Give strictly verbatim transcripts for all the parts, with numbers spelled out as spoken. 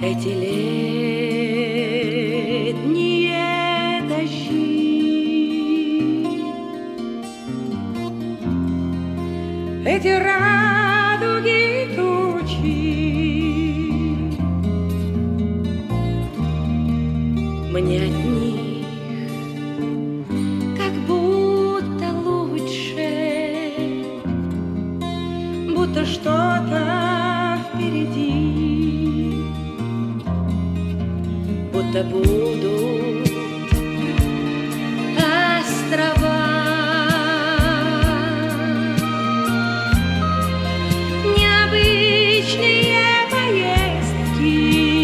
Эти летние дожди, эти радуги тучи, мне от них как будто лучше, будто что-то впереди, будто будут острова, необычные поездки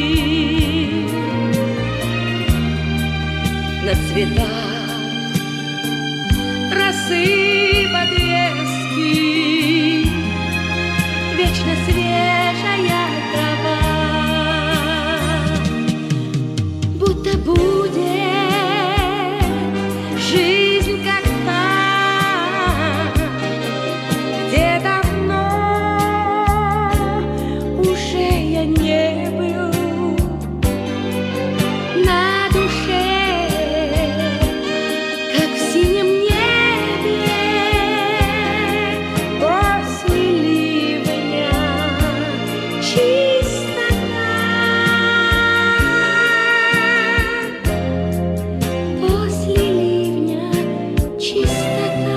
на цветах, росы подвески, вечно свежая трава. Будто будет жизнь как та, где давно уже я не был, на душе, как в синем небе после ливня чистота. После ливня чистота.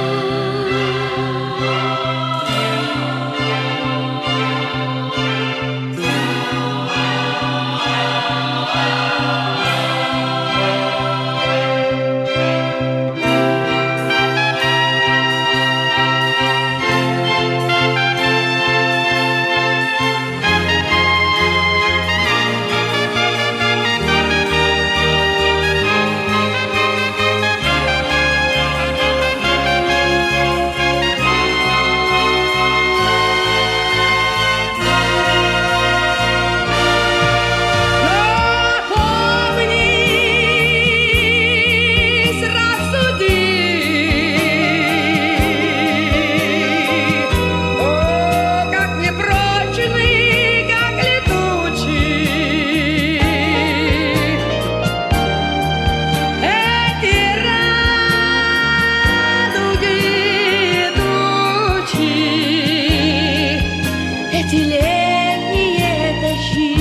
Эти летние дожди,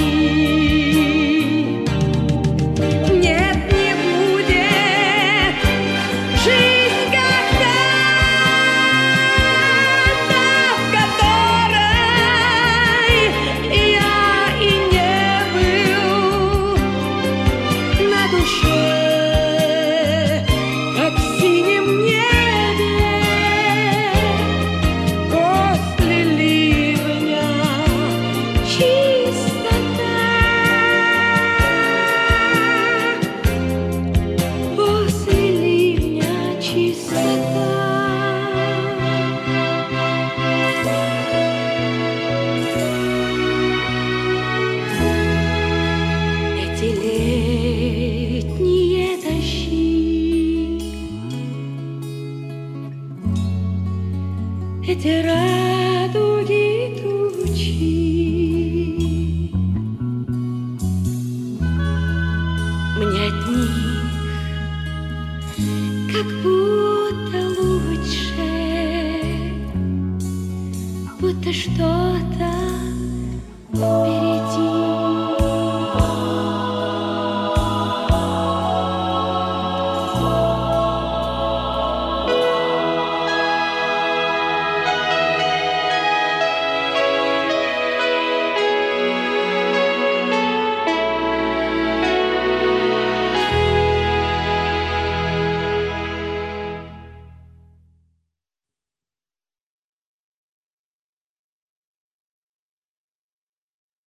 нет, не будет жизнь как та, в которой я и не был, на душе, как в синем небе после ливня чистота. После ливня чистота. Эти летние дожди, эти радуги тучи, мне от них как будто лучше, будто что